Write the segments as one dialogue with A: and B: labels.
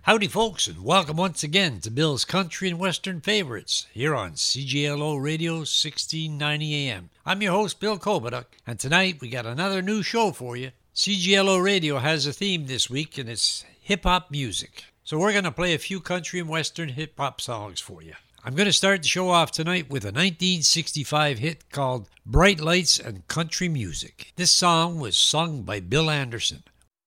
A: Howdy, folks, and welcome once again to Bill's Country and Western Favorites here on CJLO Radio 1690 AM. I'm your host, Bill Kobaduck, and tonight we got another new show for you. CJLO Radio has a theme this week, and it's hip-hop music. So we're going to play a few country and western hip-hop songs for you. I'm going to start the show off tonight with a 1965 hit called Bright Lights and Country Music. This song was sung by Bill Anderson.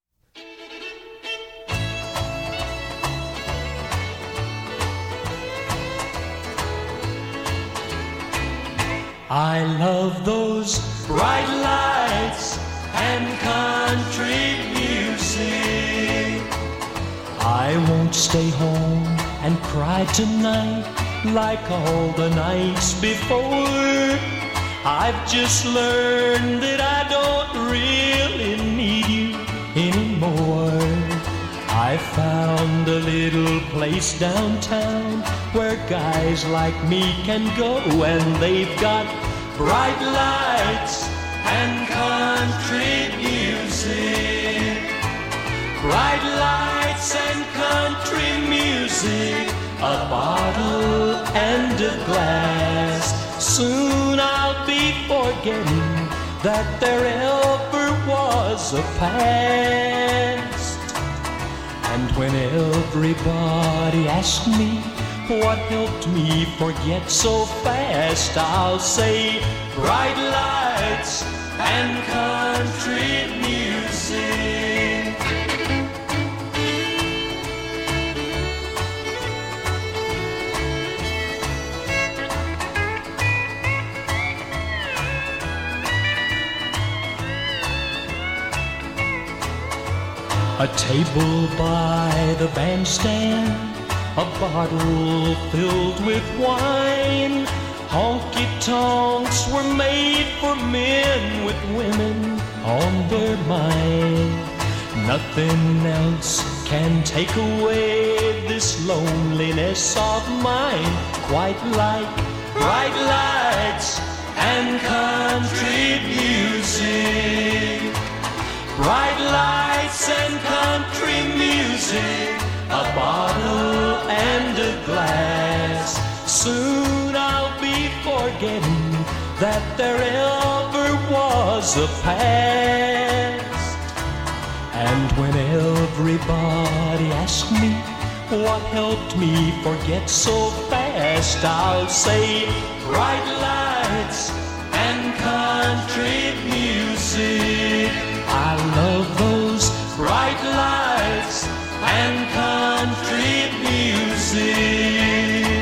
B: I love those bright lights and country music. I won't stay home and cry tonight like all the nights before. I've just learned that I don't really need you anymore. I found a little place downtown where guys like me can go, and they've got bright lights and country music. Bright lights and country music, a bottle and a glass. Soon I'll be forgetting that there ever was a past. And when everybody asks me what helped me forget so fast, I'll say bright lights and country music. A table by the bandstand, a bottle filled with wine. Honky-tonks were made for men with women on their mind. Nothing else can take away this loneliness of mine quite like bright lights and country music. Bright lights and country music, a bottle and a glass. Soon I'll be forgetting that there ever was a past. And when everybody asks me what helped me forget so fast, I'll say bright lights and country music. I love those bright lights and country music.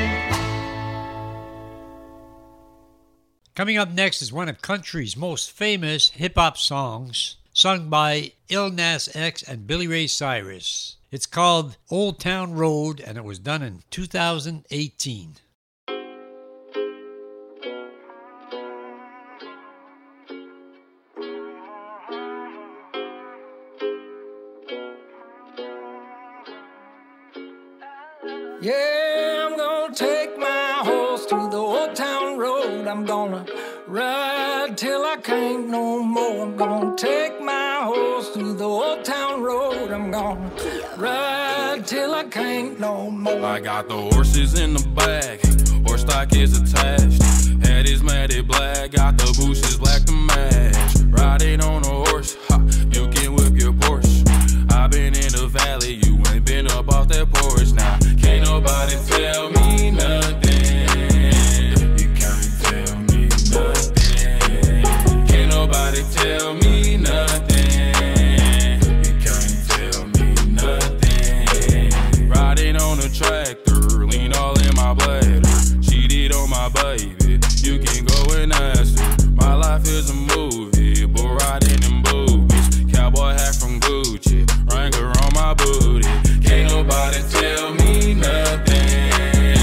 A: Coming up next is one of country's most famous hip-hop songs, sung by Lil Nas X and Billy Ray Cyrus. It's called Old Town Road, and it was done in 2018.
C: Yeah, I'm gonna take my horse through the old town road. I'm gonna ride till I can't no more. I'm gonna take my horse through the old town road. I'm gonna ride till I can't no more.
D: I got the horses in the back, horse stock is attached. Head is matted black, got the bushes black to match. Riding on a horse, ha, you can whip your Porsche. I've been in the valley, you ain't been up off that porch. Now, can't nobody tell me nothing. You can't tell me nothing. Can't nobody tell me nothing. You can't tell me nothing. Riding on a tractor, lean all in my bladder. Cheated on my baby, you can go and ask her. My life is a movie, but riding in boobies. Cowboy hat from Gucci, Wrangler on my booty. Can't nobody tell me nothing.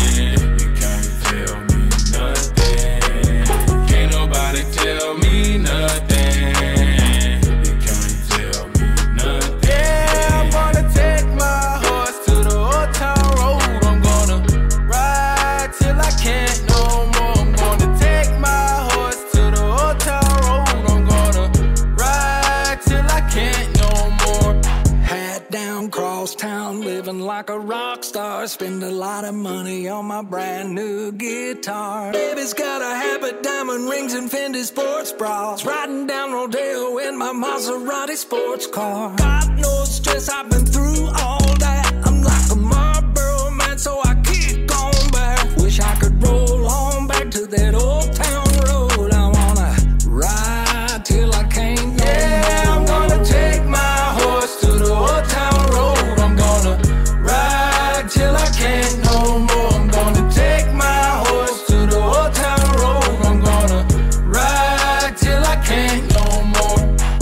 C: like a rock star. Spend a lot of money on my brand new guitar. Baby's got a habit, diamond rings and Fendi sports bras. Riding down Rodeo in my Maserati sports car. Got no stress, I've been through all that. I'm like a Marlboro man, so I kick on back. Wish I could roll on back to that old town road. I wanna ride till I can't no more. I'm gonna take my horse to the old town road. I'm gonna ride till I can't no more. I'm gonna take my horse to the old town road. I'm gonna ride till I can't no more.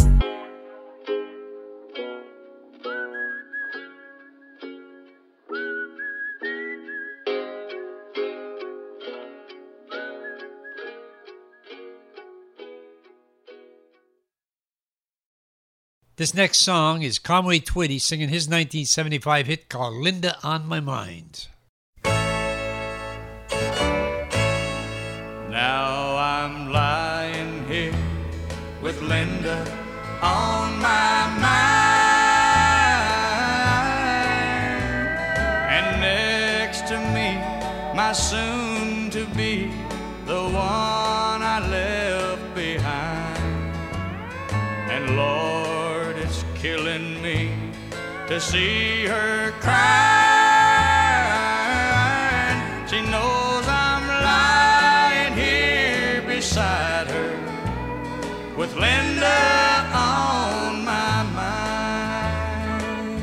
A: This next song is Conway Twitty singing his 1975 hit called Linda on My Mind.
E: Now I'm lying here with Linda on my mind, and next to me, my soon-to-be, the one I left behind. And Lord, it's killing me to see her crying. She knows I'm lying here beside her with Linda on my mind.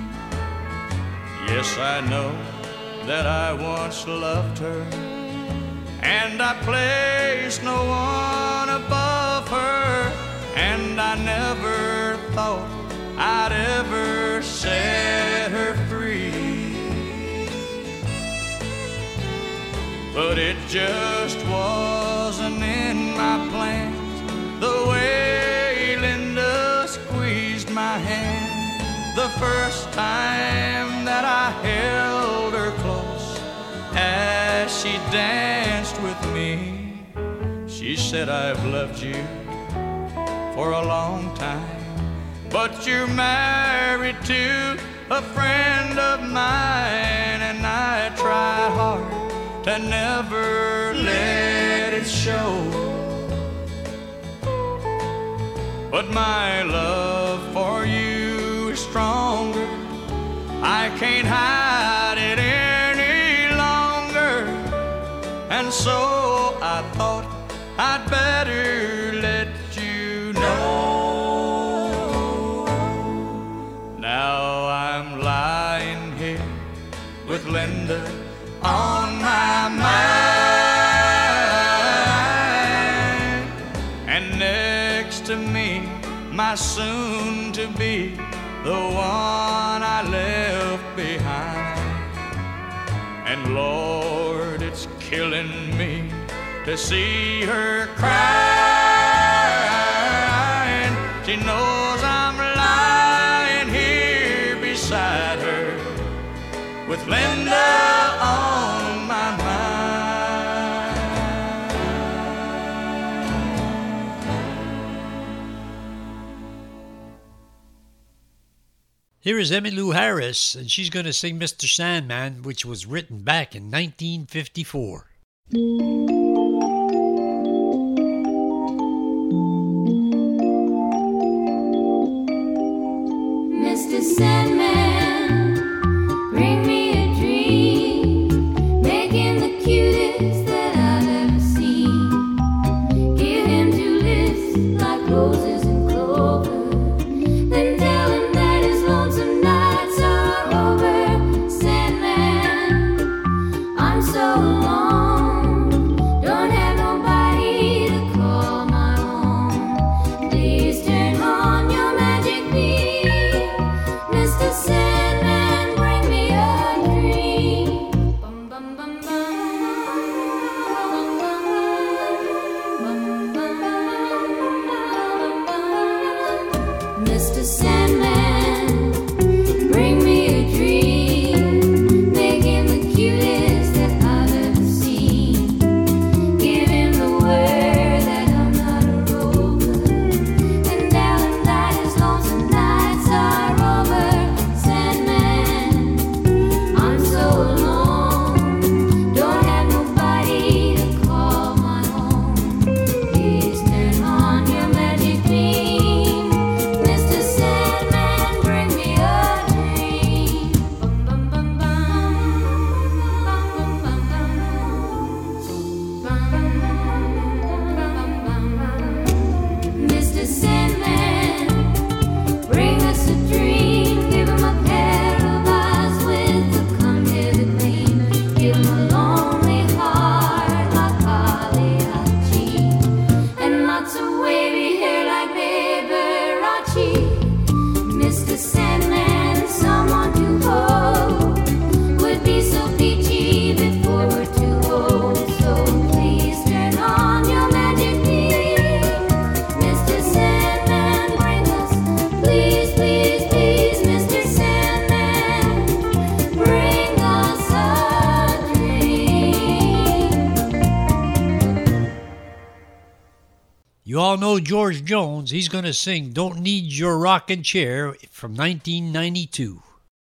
E: Yes, I know that I once loved her, and I placed no one above her, and I never thought I'd ever set her free. But it just wasn't in my plans, the way Linda squeezed my hand the first time that I held her close as she danced with me. She said, I've loved you for a long time, but you're married to a friend of mine, and I tried hard to never let it show. But my love for you is stronger, I can't hide it any longer, and so I thought I'd better let you know. Now I'm lying here with Linda on my mind, and next to me, my soon-to-be, the one I left behind. And Lord, it's killing me to see her crying. She knows I'm lying here beside her with Linda on my mind.
A: Here is Emmylou Harris, and she's going to sing Mr. Sandman, which was written back in 1954.
F: Mr. Sandman, bring me a dream, making the cutest that I've ever seen. Give him 2 lips like roses and clover, then tell him that his lonesome nights are over. Sandman, I'm so alone, don't have nobody to call my own. Please turn on your magic beam, Mr.
A: You all know George Jones. He's going to sing Don't Need Your Rockin' Chair from 1992.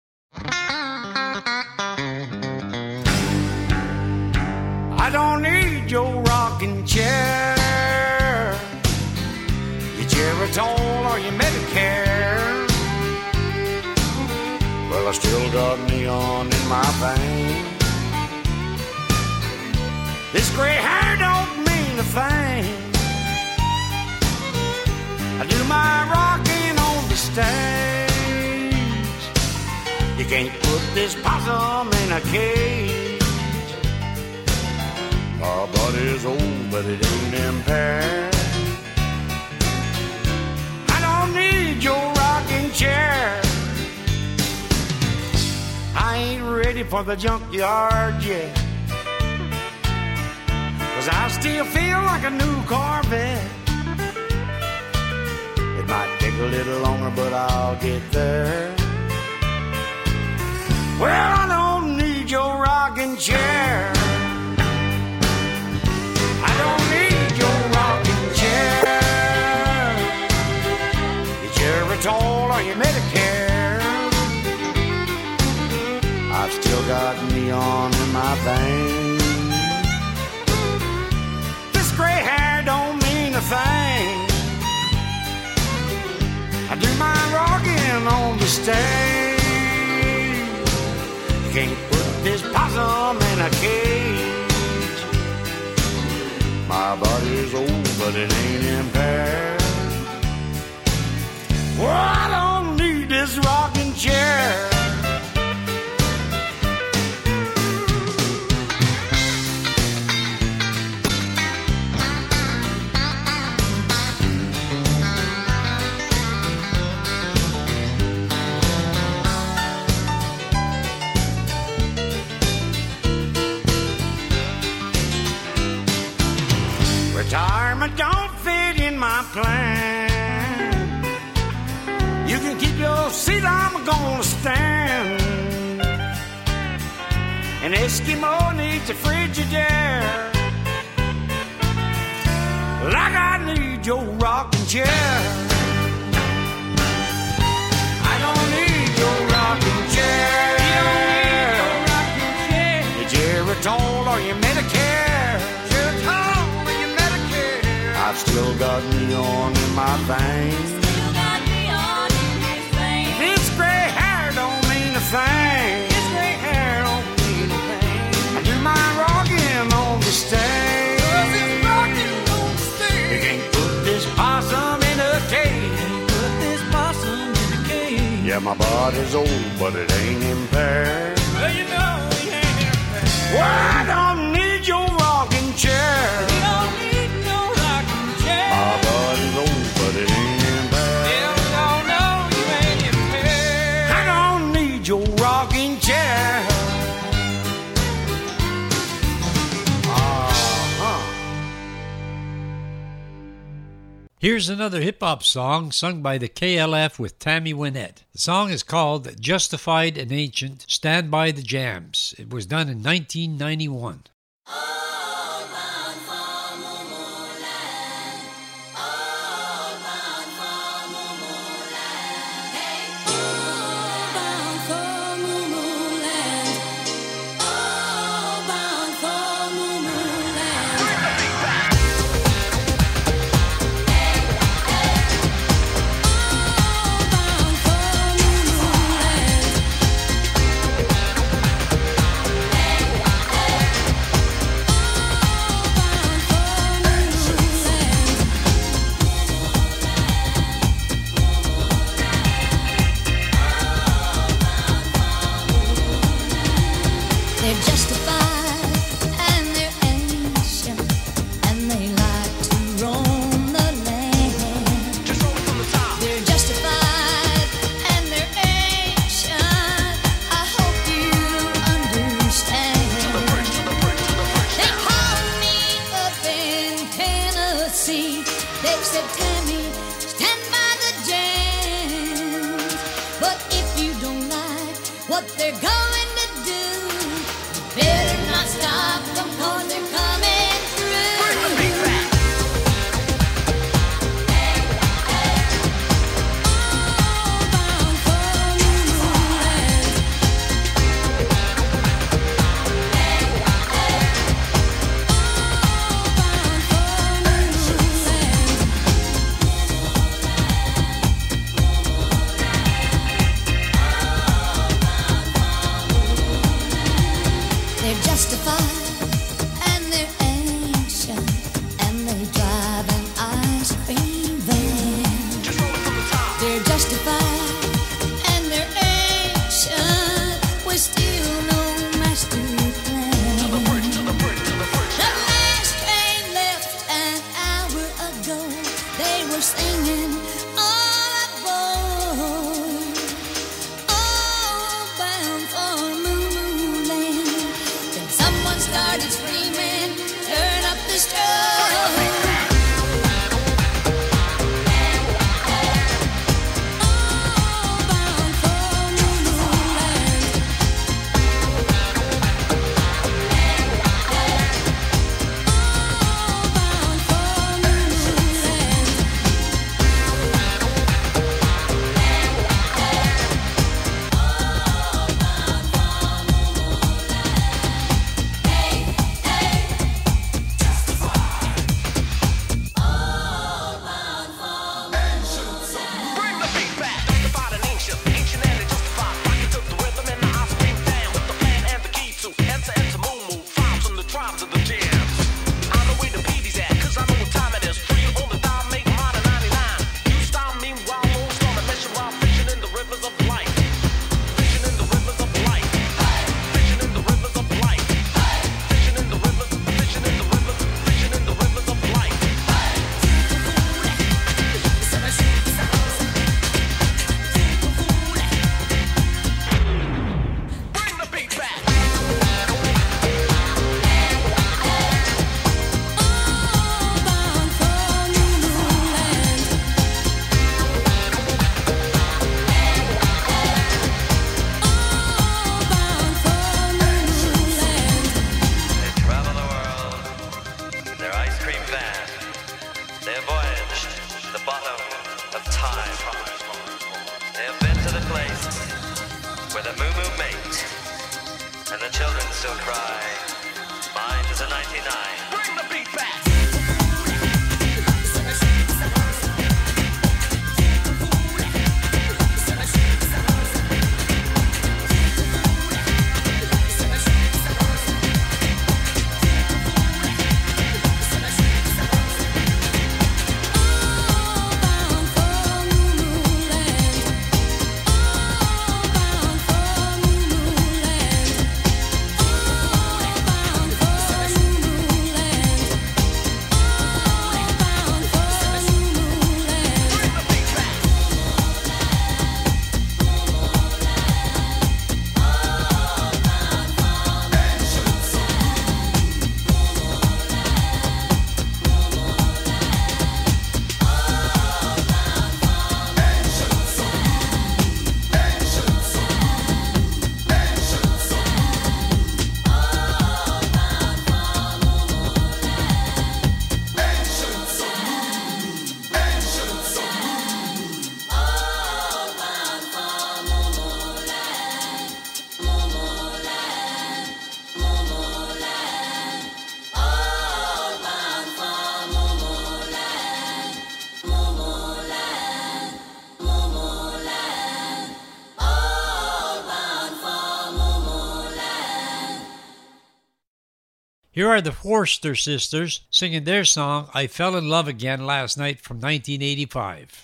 G: I don't need your rocking chair, your Geritol or your Medicare. Well, I still got neon in my veins. This gray hair don't mean a thing. I do my rocking on the stage. You can't put this possum in a cage. My body's old, but it ain't impaired. I don't need your rocking chair. I ain't ready for the junkyard yet, 'cause I still feel like a new Corvette. It might take a little longer, but I'll get there. Well, I don't need your rocking chair. I don't need your rocking chair, your Geritol or your Medicare. I've still got neon in my veins. This gray hair don't mean a thing. I do my rocking on the stage. You can't put this possum in a cage. My body's old, but it ain't impaired. Well, I don't need this rocking chair. Retirement don't fit in my plan. You can keep your seat, I'm gonna stand. An Eskimo needs a Frigidaire, like I need your rocking chair. I don't need your rocking chair. You don't need your rocking chair. Your Geritol or your Medicare. I've still got neon in my veins.
F: Still got neon in his veins.
G: This gray hair don't mean a thing.
F: This gray hair don't mean a thing.
G: I do my rocking on the stage. You can't put this possum in a cage.
F: Put this possum in a cage.
G: Yeah, my body's old, but it ain't impaired.
F: Well, you know he ain't impaired.
G: Well, I don't need your rocking chair.
F: You don't need no rocking chair.
G: My body's old, but it ain't impaired.
F: No, you ain't impaired.
G: I don't need your rocking chair.
A: Here's another hip-hop song sung by the KLF with Tammy Wynette. The song is called Justified and Ancient, Stand By the Jams. It was done in 1991.
F: They're justified and they're ancient, and they drive an ice cream van. They're justified and they're ancient, with still no master plan. The last train left an hour ago. They were singing all aboard, all bound for Moo Land. Then someone started screaming, turn up the strobe. All bound for Moo Land. All bound for Moo Land.
A: Here are the Forster Sisters singing their song, I Fell in Love Again Last Night from 1985.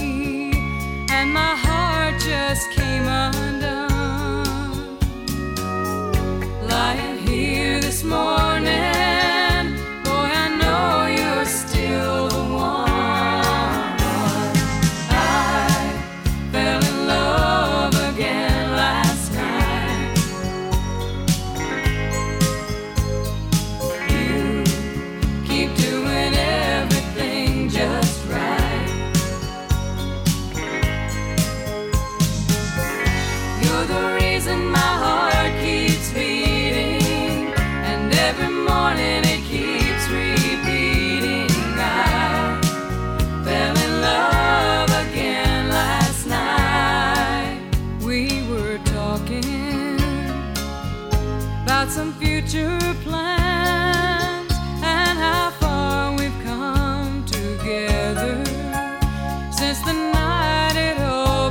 C: My heart just came undone.
F: reason my heart keeps beating, and every morning it keeps repeating. I fell in love again last night. We were talking about some future plans and how far we've come together since the night it all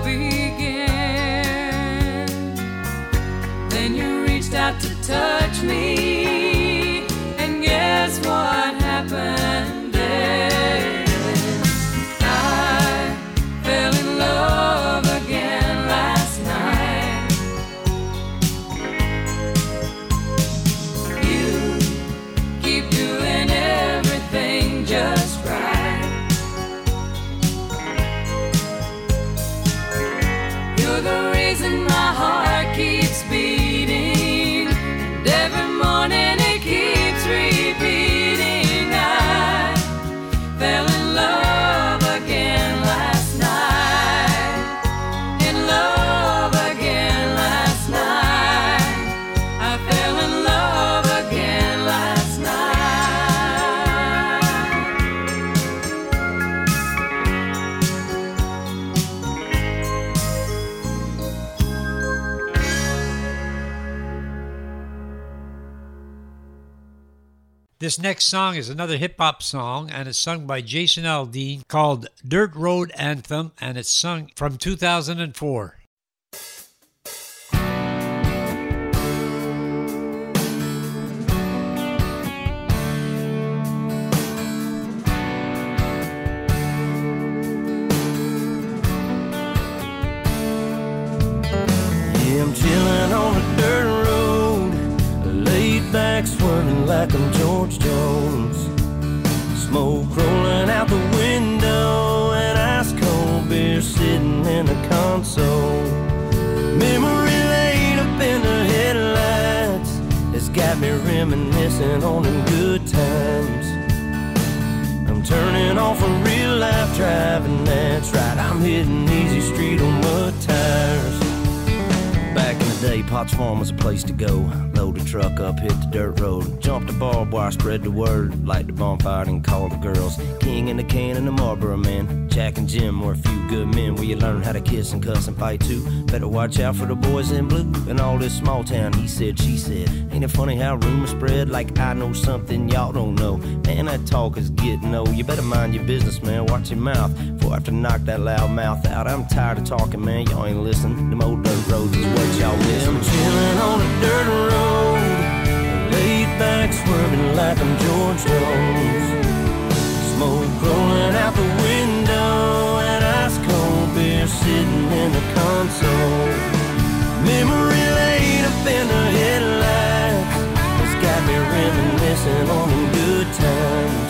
F: began. Then you reached out to touch me, and guess what happened then? I fell in love again last night. You keep doing everything just right. You're the reason my heart keeps beating, and every morning it keeps repeating. I fell in love again last night. In love again last night. I fell in love again last night.
A: This next song is another hip-hop song, and it's sung by Jason Aldean, called Dirt Road Anthem, and it's sung from 2004.
H: Yeah, I'm chilling on a dirt road, laid back swerving like I'm George Jones. Smoke rolling out the window, and ice cold beer sitting in the console. Memory laid up in the headlights has got me reminiscing on them good times. I'm turning off a real life driving, that's right, I'm hitting easy street on mud tires. Back in the day, Potts Farm was a place to go. Load the truck up, hit the dirt road, jump the barbed wire, spread the word, light the bonfire and call the girls. King in the can and the Marlboro man, Jack and Jim were a few good men where you learn how to kiss and cuss and fight too. Better watch out for the boys in blue and all this small town he said, she said. Ain't it funny how rumors spread like I know something y'all don't know? Man, that talk is getting old. You better mind your business, man, watch your mouth before I have to knock that loud mouth out. I'm tired of talking, man, y'all ain't listening. Them old dirt roads is what y'all miss. I'm chilling on a dirt road, laid back swerving like I'm George Jones. Smoke rolling out the window, and ice cold beer sitting in the console. Memory laid up in the headlights has got me reminiscing on them good times.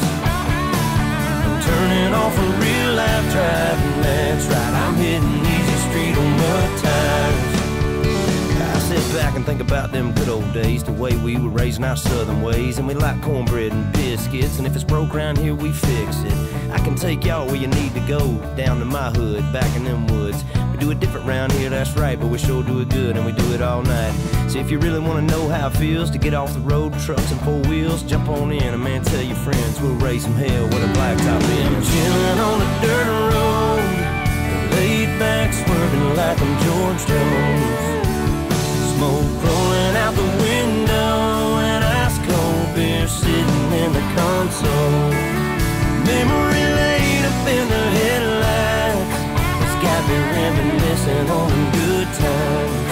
H: I'm turning off a real life driving, that's right, I'm hitting easy street on mud tires. I sit back and think about them good old days, the way we were raising our southern ways, and we like cornbread and biscuits, and if it's broke around here, we fix it. I can take y'all where you need to go, down to my hood, back in them woods. We do it different round here, that's right, but we sure do it good, and we do it all night. So if you really want to know how it feels to get off the road, trucks and four wheels, jump on in, and man, tell your friends we'll raise some hell with a blacktop in. I'm chilling on a dirt road, laid back swerving like I'm George Jones. Smoke rolling out the window, and ice cold beer sitting in the console. Memory laid up in the headlights has got me reminiscing on them good times.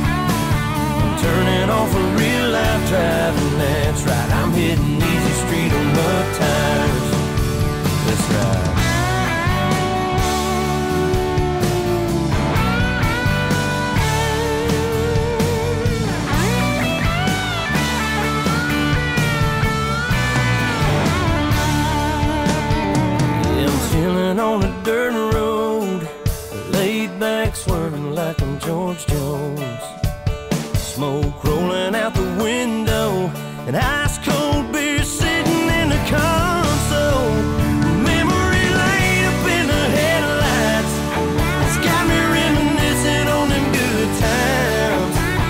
H: I'm turning off a real life driving, that's right, I'm hitting easy street on mud tires. That's right. On a dirt road, laid back swerving like I'm George Jones. Smoke rolling out the window, and ice cold beer sitting in the console. Memory laid up in the headlights, it's got me reminiscing on them good times.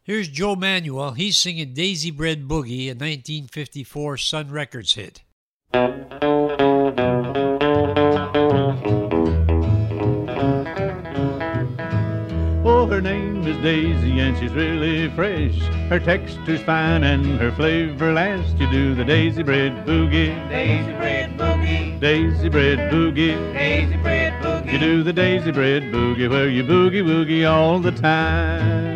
A: Here's Joe Manuel. He's singing Daisy Bread Boogie, a 1954 Sun Records hit.
I: Oh, her name is Daisy and she's really fresh. Her texture's fine and her flavor lasts. You do the Daisy Bread Boogie.
J: Daisy Bread Boogie.
I: Daisy Bread Boogie.
J: Daisy Bread Boogie.
I: You do the Daisy Bread Boogie where you boogie woogie all the time.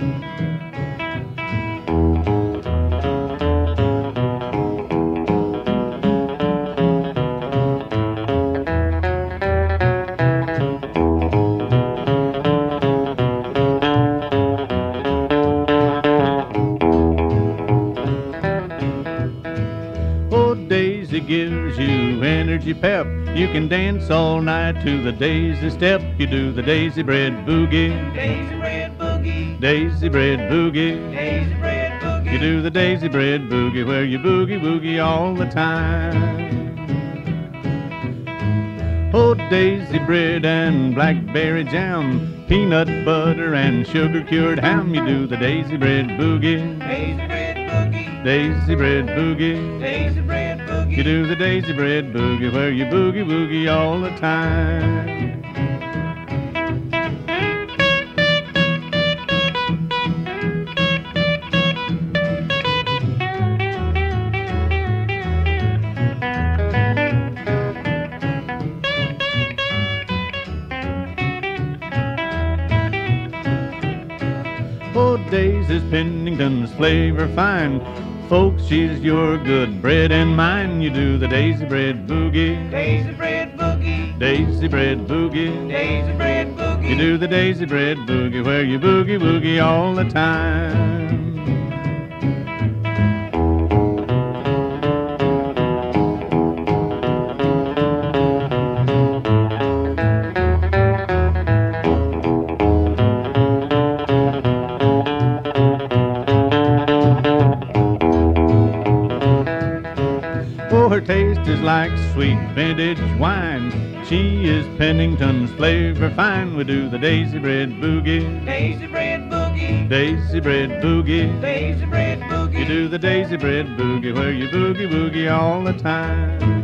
I: Gives you energy pep. You can dance all night to the Daisy step. You do the Daisy Bread Boogie.
J: Daisy Bread Boogie.
I: Daisy Bread Boogie.
J: Daisy Bread Boogie.
I: You do the Daisy Bread Boogie where you boogie woogie all the time. Oh, Daisy bread and blackberry jam, peanut butter and sugar cured ham. You do the Daisy Bread Boogie.
J: Daisy Bread Boogie.
I: Daisy Bread Boogie.
J: Daisy Bread Boogie.
I: You do the Daisy Bread Boogie where you boogie woogie all the time. Oh, Daisy's Pennington's flavor fine. Folks, she's your good bread and mine. You do the Daisy Bread Boogie.
J: Daisy Bread Boogie.
I: Daisy Bread Boogie.
J: Daisy Bread Boogie.
I: You do the Daisy Bread Boogie where you boogie woogie all the time. Her taste is like sweet vintage wine. She is Pennington's flavor fine. We do the Daisy Bread Boogie.
J: Daisy Bread Boogie.
I: Daisy Bread Boogie.
J: Daisy Bread Boogie.
I: You do the Daisy Bread Boogie where you boogie woogie all the time.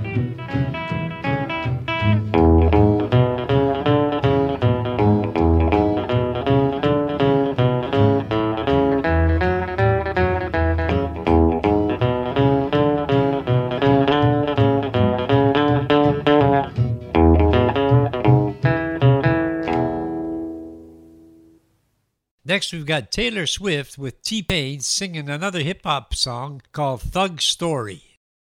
A: Next, we've got Taylor Swift with T-Pain singing another hip-hop song called Thug Story.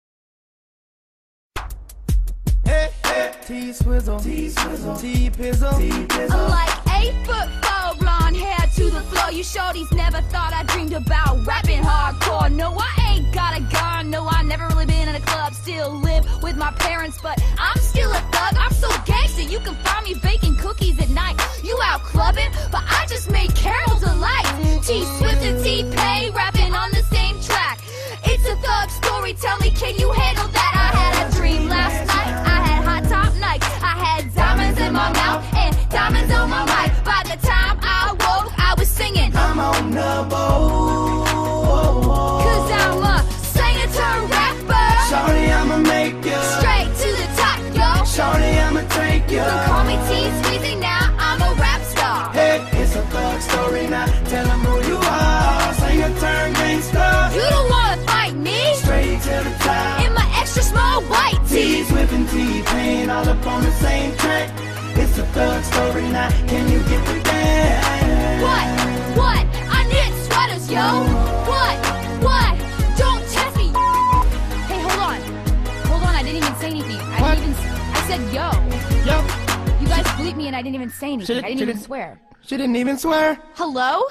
K: Hey, hey, T-Swizzle, T-Swizzle, T-Pizzle, T-Pizzle.
L: I'm like 8'4", blonde hair to the floor. You shorties never thought I dreamed about rapping hardcore. No, I ain't got a gun. No, I never really been in a club. Still live with my parents, but I'm still a thug. I'm so gangster, you can find me baking cookies at night. You out clubbing, but I just made caramel delight. T-Swift and T-Pain rapping on the same track. It's a thug story, tell me, can you handle that? I had a dream last night, I had hot top nights. I had diamonds in my mouth and diamonds on my mic. By the time I woke, I was singing,
K: I'm on the boat.
L: Cause I'm a singer turned rapper.
K: Shorty, I'ma make ya
L: straight to the top, yo.
K: Shorty, I'ma take ya.
L: You can call me T-Sweezy now, I'm a rap star.
K: Hey, it's a thug story now, tell them who you are. Singer turned gangsta.
L: You don't wanna fight me.
K: Straight to the top.
L: In my extra small white tee.
K: T-Swift and T-Pain all up on the same track. It's a thug story now, can you get with that?
L: What? I knit sweaters, yo. What? Don't test me. Hey, hold on, I didn't even say anything. I said yo. You guys bleeped me and I didn't even say anything. I didn't even swear.
K: She didn't even swear.
L: Hello?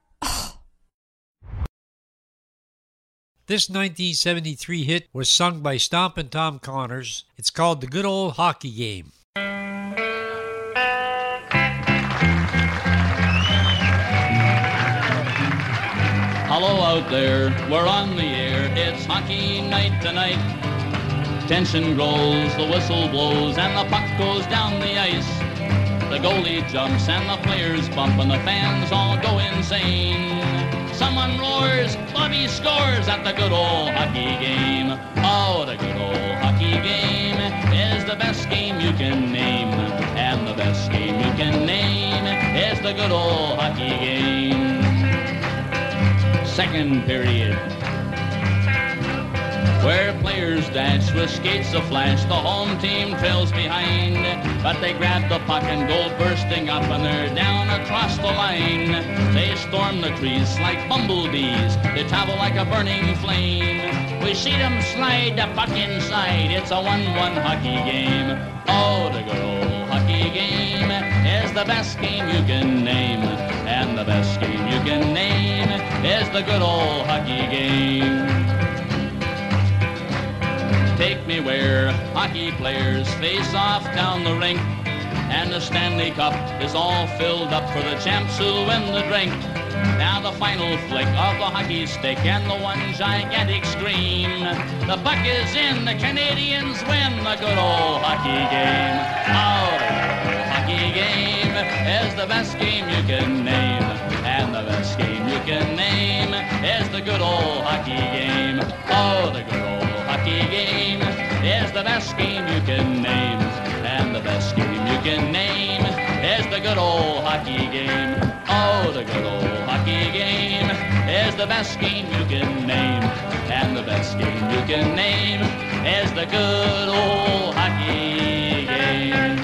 A: This 1973 hit was sung by Stompin' Tom Connors. It's called The Good Old Hockey Game.
M: Hello out there, we're on the air. It's hockey night tonight. Tension grows, the whistle blows, and the puck goes down the ice. The goalie jumps and the players bump and the fans all go insane. Some stadium roars, Bobby scores at the good old hockey game. Oh, the good old hockey game is the best game you can name. And the best game you can name is the good old hockey game. Second period, where players dash with skates aflash. The home team trails behind, but they grab the puck and go bursting up, and they're down across the line. They storm the crease like bumblebees. They travel like a burning flame. We see them slide the puck inside. It's a 1-1 hockey game. Oh, the good old hockey game is the best game you can name. And the best game you can name is the good old hockey game. Take me where hockey players face off down the rink, and the Stanley Cup is all filled up for the champs who'll win the drink. Now the final flick of the hockey stick and the one gigantic scream. The puck is in, the Canadians win the good old hockey game. Oh, the good old hockey game is the best game you can name. And the best game you can name is the good old hockey game. Oh, the good old hockey game is the best game you can name. And the best game you can name is the good old hockey game. Oh, the good old hockey game is the best game you can name. And the best game you can name is the good old hockey game.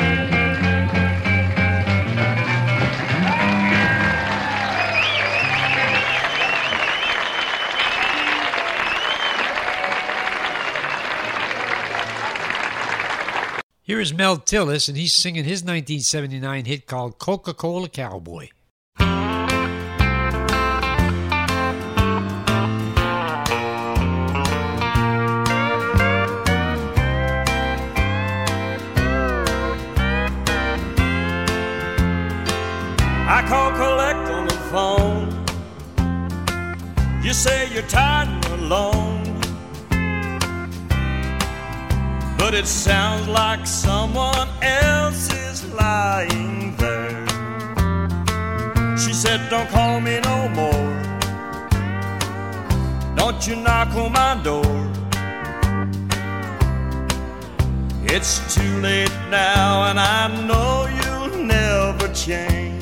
A: Here is Mel Tillis, and he's singing his 1979 hit called Coca-Cola Cowboy.
H: I call collect on the phone. You say you're tired and alone, but it sounds like someone else is lying there. She said, don't call me no more. Don't you knock on my door. It's too late now and I know you'll never change.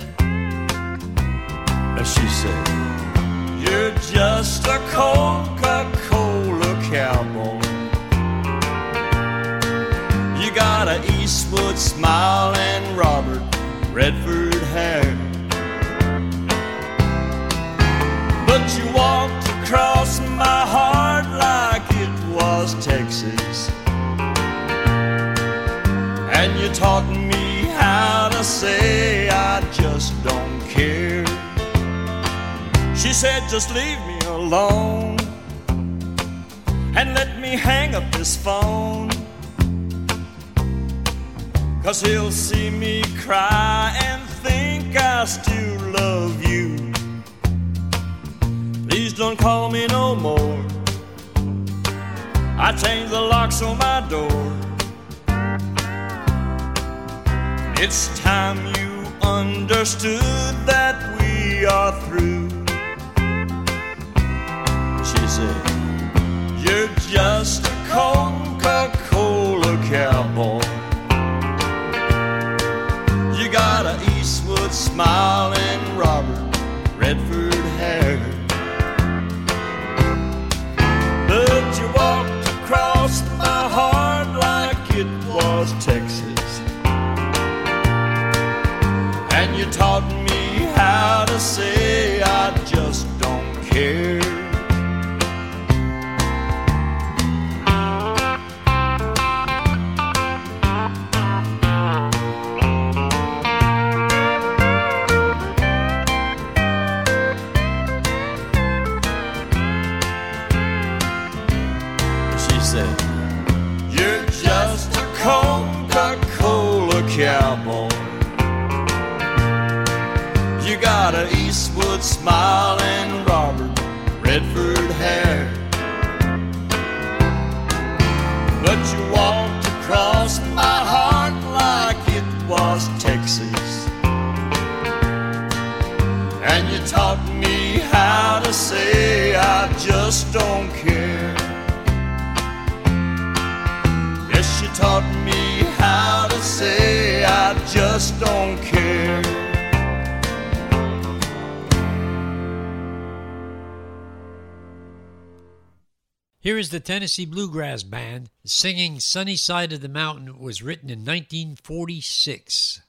H: As she said, you're just a Coca-Cola cowboy. You got a Eastwood smile and Robert Redford hair, but you walked across my heart like it was Texas, and you taught me how to say I just don't care. She said, just leave me alone and let me hang up this phone, 'cause he'll see me cry and think I still love you. Please don't call me no more. I changed the locks on my door. It's time you understood that we are through. She said, you're just a Coca-Cola cowboy. You got a Eastwood smile and Robert Redford hair, but you walked across my heart like it was Texas, and you taught me how to say I just don't care. You're just a Coca-Cola cowboy. You got a Eastwood smile and Robert Redford hair, but you walked across my heart like it was Texas, and you taught me how to
E: to say I just don't care. Yes, she taught me how to say I just don't care.
A: Here is the Tennessee Bluegrass Band singing Sunny Side of the Mountain. Was written in 1946.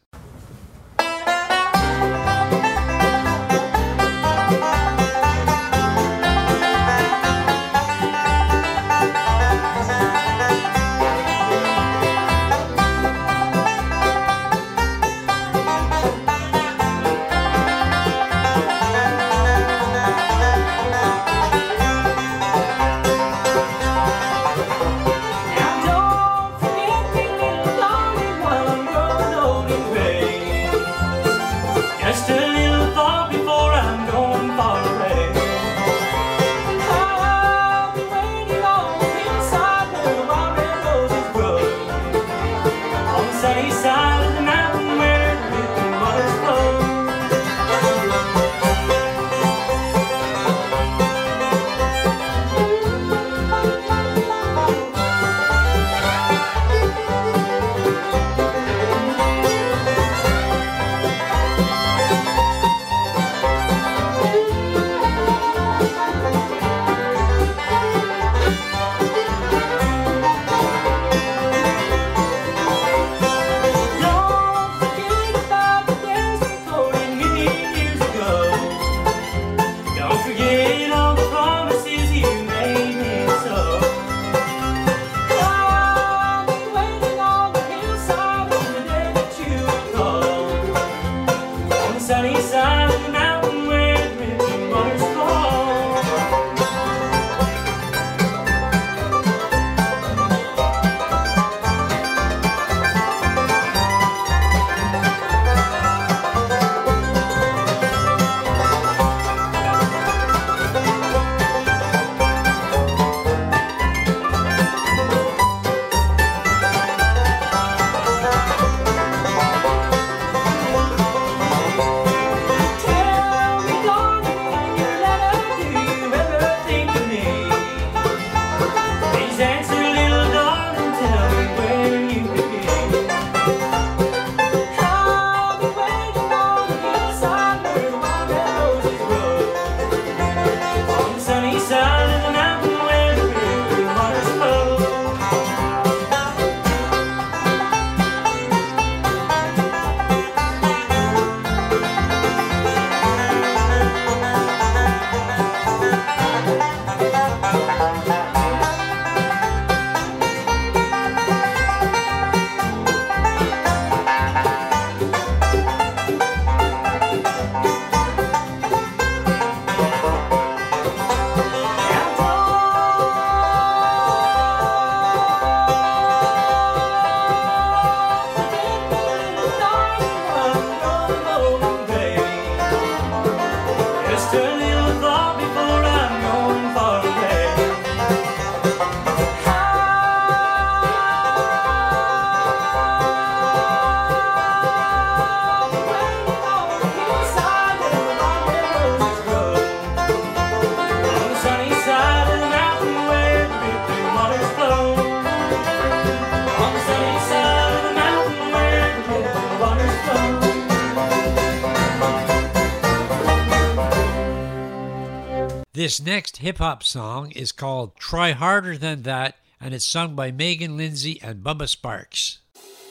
A: This next hip-hop song is called Try Harder Than That, and it's sung by Megan Lindsay and Bubba Sparks.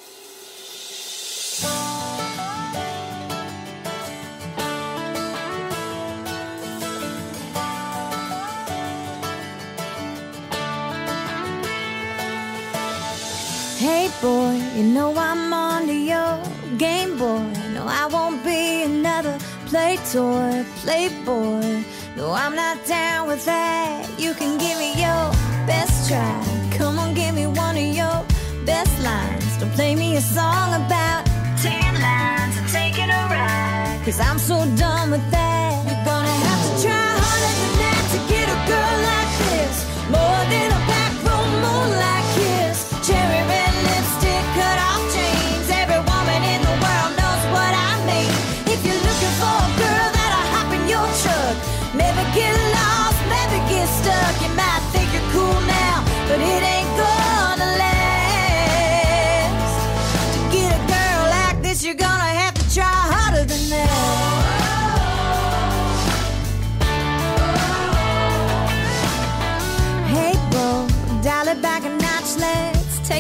F: Hey boy, you know I'm onto your game, boy. No, I won't be another play toy, playboy. No, I'm not down with that. You can give me your best try. Come on, give me one of your best lines. Don't play me a song about 10 lines and taking a ride, 'cause I'm so done with that. You're gonna have to try harder than that to get a girl like this. More than a back row moonlight kiss. Cherry red lipstick, cut off jeans. Every woman in the world knows what I mean. If you're looking for a girl that'll hop in your truck, never get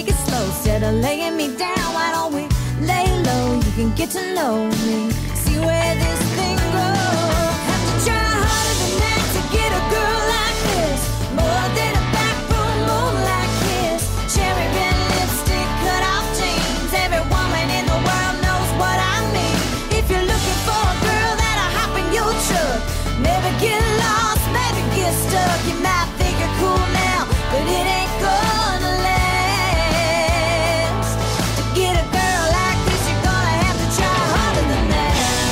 F: take it slow. Instead of laying me down, why don't we lay low? You can get to know me, see where this thing goes. Have to try harder than that to get a girl like this. More than a backroom moonlight kiss. Cherry red lipstick, cut off jeans. Every woman in the world knows what I mean. If you're looking for a girl that'll hop in your truck, maybe get lost, maybe get stuck. You might think you're cool now, but it ain't gonna last. To get a girl like this, you're gonna have to try harder than that.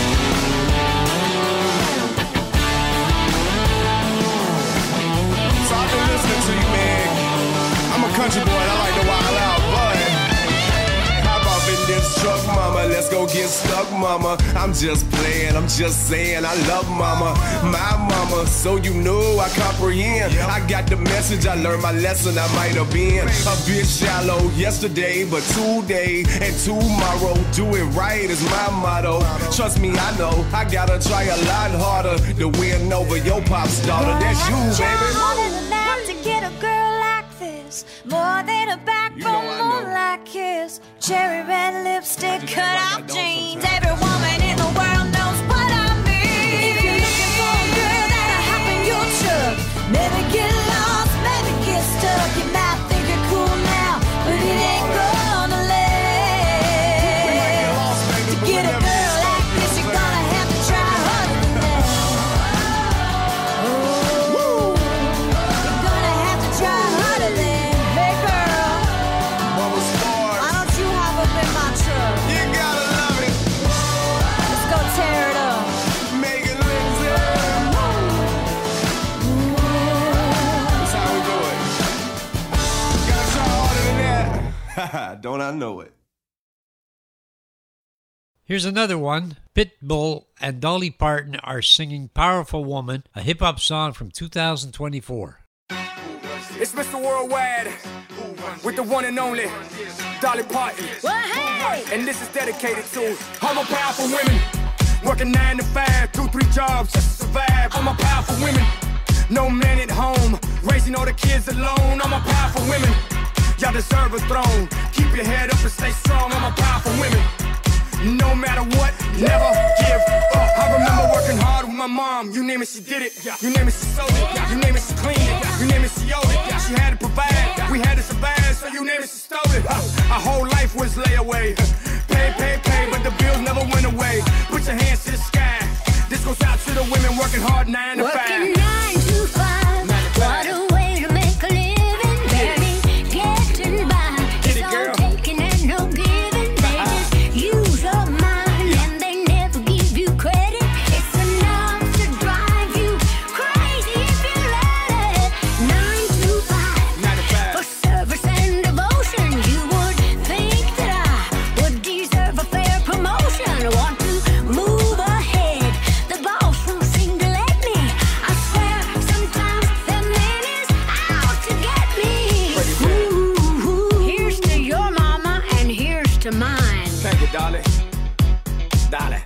N: So I've been listening to you, man. I'm a country boy and I like to wild out, but hop off in this truck, mama. Let's go get stuck, mama. I'm just playing, I'm just saying I love mama, my mama. So you know I comprehend. I got the message, I learned my lesson. I might have been a bit shallow yesterday, but today and tomorrow, do it right is my motto. Trust me, I know I gotta try a lot harder to win over your pop's daughter. That's you, baby.
F: Harder than that to get a girl like this. More than a backbone, moonlight kiss. Cherry red lipstick, cut off jeans. Every woman in the world knows what I mean. If you're looking for a girl that'll hop in your truck, maybe get lost, maybe get stuck. You might think you're cool now, but it ain't gonna last. To get a girl like this, you're gonna have to try harder than that. Oh, you're gonna have to try harder than. Hey girl, why don't you hop up in my truck?
N: You gotta love it.
F: Let's go tear it up.
N: Megan Lindsay. That's how we do it. Gotta try harder than that. Don't I know it?
A: Here's another one. Pitbull and Dolly Parton are singing Powerful Woman, a hip-hop song from 2024.
O: It's Mr. Worldwide with the one and only Dolly Parton.
F: Well, hey!
O: And this is dedicated to all my powerful women working 9 to 5, 2-3 jobs just to survive. All my powerful women, no man at home, raising all the kids alone. All my powerful women, y'all deserve a throne. Keep your head up and stay strong. All my powerful women, no matter what, never give up. I remember working hard with my mom. You name it, she did it. You name it, she sold it. You name it, she cleaned it. You name it, she owed it. She had to provide. We had to survive. So you name it, she stole it. Our whole life was layaway. Pay, pay, pay, but the bills never went away. Put your hands to the sky. This goes out to the women working hard 9 to 5.
F: Working 9 to 5. What a way to make a living. Barely getting by.
O: Get it,
F: It's
O: girl.
F: all taking and no giving. They just use your mind and they never give you credit. It's enough to drive you crazy if you let it. 9 to 5.
O: 9 to 5.
F: For service and devotion, you would think that I would deserve a fair promotion. I want to move ahead. The boss won't seem to let me. I swear, sometimes the man is out to get me. Ooh, here's to your mama and here's to mine.
O: Thank you, Dolly. Dolly.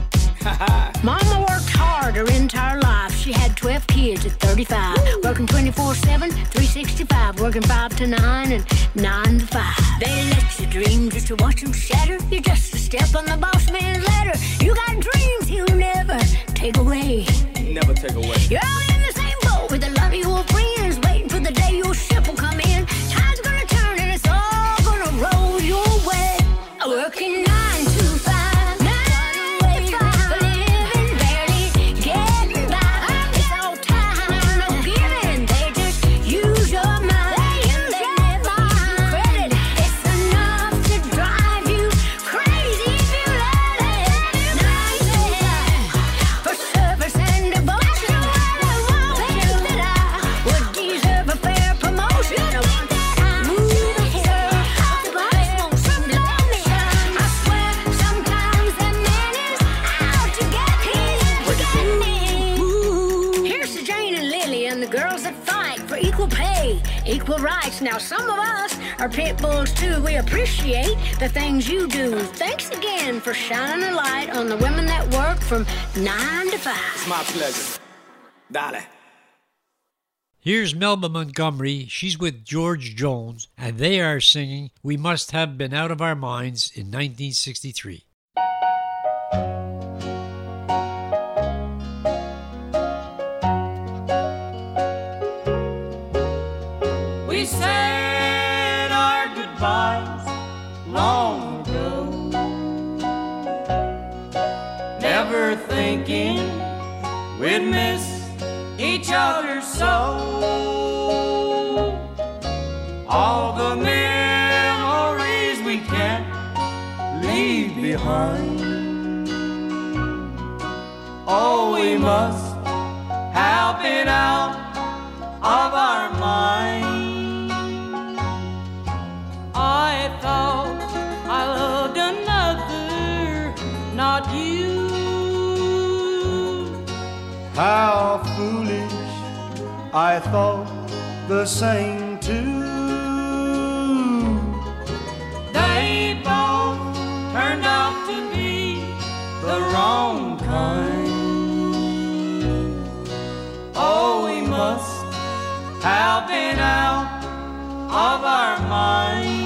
F: Mama worked hard her entire life. She had 12 kids at 35. Working 24/7, 365. Working 5 to 9 and 9 to 5. They let you dream just to watch them shatter. You're just a step on the boss man's ladder. You got dreams he'll never take away.
O: Never take away.
F: You're all in the same boat with a lot of your friends, waiting for the day your ship will come in. Time's gonna turn and it's all gonna roll your way. Working 9 to 5. 9 to 5. Living, barely getting by. It's all time, no giving. They just use your mind and they never give you credit. It's enough to drive you crazy if you let it. 9 to 5. For service and devotion, I think that I would deserve a fair promotion. I want that move ahead. The boss won't seem to let me. I swear, sometimes that man is out to get me. Here's to Jane and Lily and the girls that fight for equal pay, equal rights. Now some of us are pit bulls too. We appreciate the things you do. Thanks again for shining a light on the women that work from 9 to 5.
O: It's my pleasure. Dolly.
A: Here's Melba Montgomery. She's with George Jones, and they are singing We Must Have Been Out of Our Minds in 1963.
K: We said our goodbyes long ago, never thinking we'd miss each other so. All the memories we can't leave behind. Oh, we must have been out of our mind. I thought I loved another, not you.
H: How foolish, I thought the same too.
K: They both turned out to be the wrong kind. Oh, we must have been out of our mind.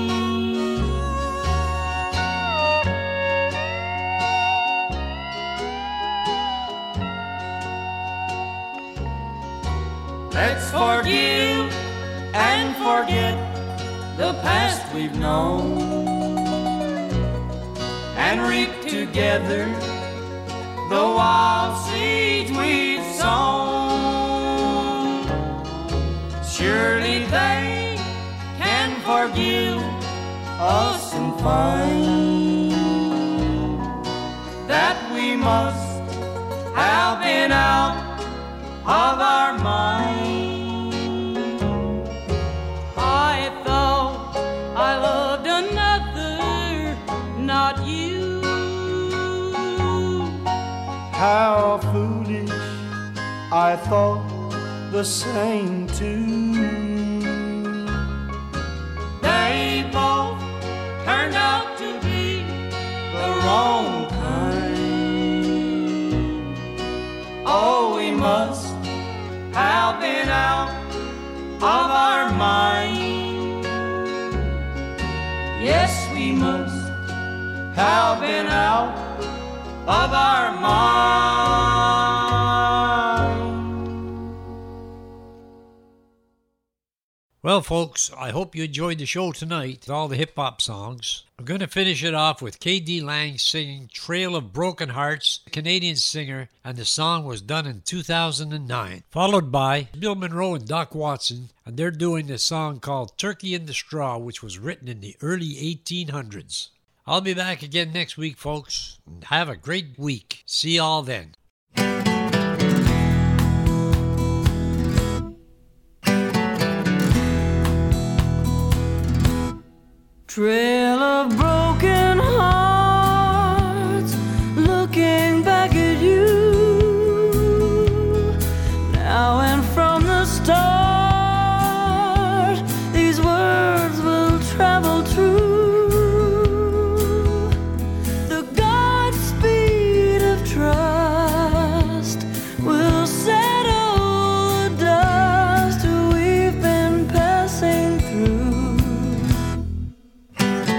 K: Let's forgive and forget the past we've known and reap together the wild seeds we've sown. Surely they can forgive us and find that we must have been out of our mind. I thought I loved another, not you.
H: How foolish, I thought the same too.
K: They both turned out to be the wrong kind. Oh, we must have been out of our mind. Yes, we must have been out of our mind.
A: Well, folks, I hope you enjoyed the show tonight with all the hip-hop songs. I'm going to finish it off with K.D. Lang singing Trail of Broken Hearts, a Canadian singer, and the song was done in 2009. Followed by Bill Monroe and Doc Watson, and they're doing the song called Turkey in the Straw, which was written in the early 1800s. I'll be back again next week, folks, and have a great week. See y'all then.
K: Trail of broken hearts, looking back at you. Now and from the start, these words will travel true. The Godspeed of trust will settle the dust we've been passing through.